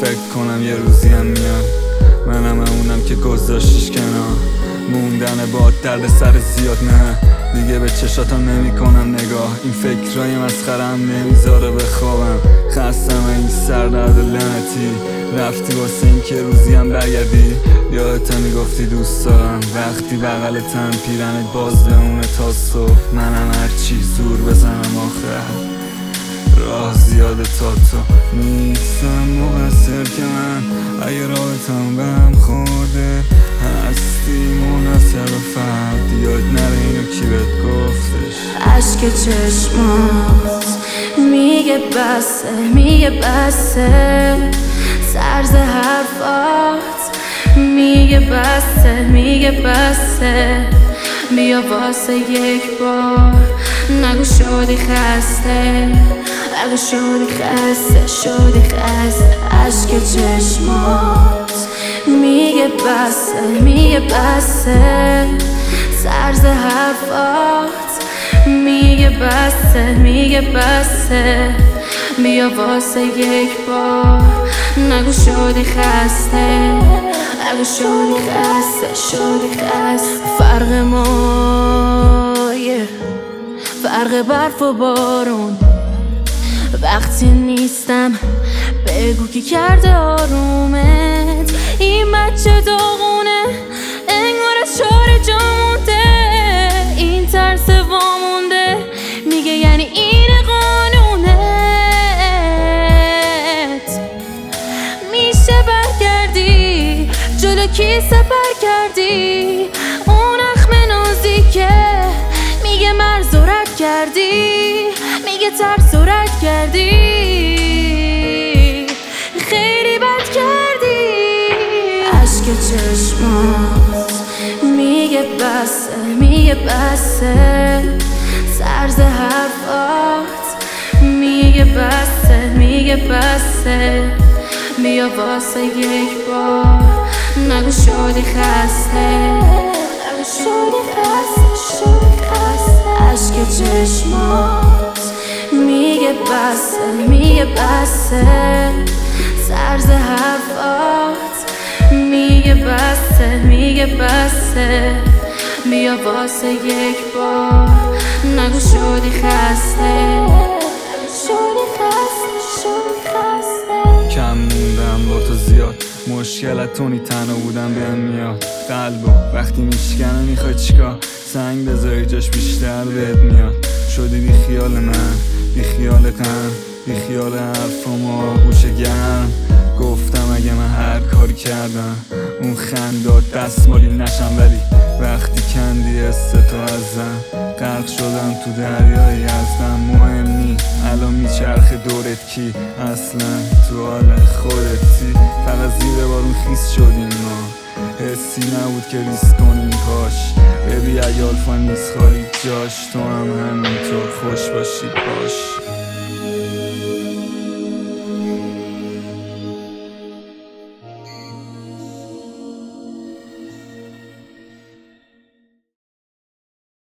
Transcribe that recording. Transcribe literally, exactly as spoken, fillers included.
فکر کنم یه روزی هم میاد منم اونم که گذاشتیش کنار. موندن با درد سر زیاد نه دیگه به چشاتم نمی کنم نگاه. این فکرای مسخرم نمیذاره بخوابم. خستم این سردرد لعنتی. رفتی واسه این که روزی هم برگردی. یادت میگفتی دوست دارم وقتی بغلتم پیرنت باز بمونه تا صبح. منم هرچی زور بزنم آخر راه زیاده تا تو نیستم مقصر که من اگه رابطم بهم خورده هستی منحصر به فرد. یاد نره اینو کی بهت گفتش. عشق چشمات میگه بسه میگه بسه. سرز حرفات میگه بسه میگه بسه. بیا واسه یک بار نگو شدی خسته. نگو شدی خسته شدی خسته. عشق چشمات میگه بسه میگه بسه. سرز حرفات میگه بسه میگه بسه. بیا واسه یک بار نگو شدی خسته. نگو شدی خسته شدی خسته. فرق ما یه فرق برف و بارون. وقتی نیستم بگو کی کرده آرومت. این بچه داغونه انگار از چهار جا مونده. این ترس وامونده میگه یعنی این قانونت. میشه برگردی جلو کی سپر کردی. اون اخم نازیکه میگه مرز و رد کردی. میگه ترس و رد کردی. خیلی بد کردی. عشق چشمات میگه بسه میگه بسه. سرز حرفات میگه بسه میگه بسه. بیا واسه یک بار نگو شدی خسته. نگو شدی خسته شدی خسته. عشق چشمات میگه بسه میگه بسه. سرز حرفات میگه بسه میگه بسه. بیا واسه یک بار نگو شدی خسته. نگو شدی خسته شدی خسته. کم موندم با تو زیاد مشکلتونی تنها بودم بهم میاد. قلبو وقتی میشکنه میخوای چیکار. سنگ بذاری جاش بیشتر بهت میاد. شدی بی خیال من بی خیال غم بی خیال حرفم و آغوش گرم. گفتم اگه من هر کاری کردم اون خندات دستمالی نشم. ولی وقتی کندی استو ازم غرق شدم تو دریای ازم. مهم نی الان میچرخه دورت کی اصلا تو حال خودتی. فقط زیر بارون خیس شدیم ما. حسی نبود که ریس کنیم پاش. ببی اگه آلفا نیست خالی جاش. تو هم همینطور خوش باشی باش.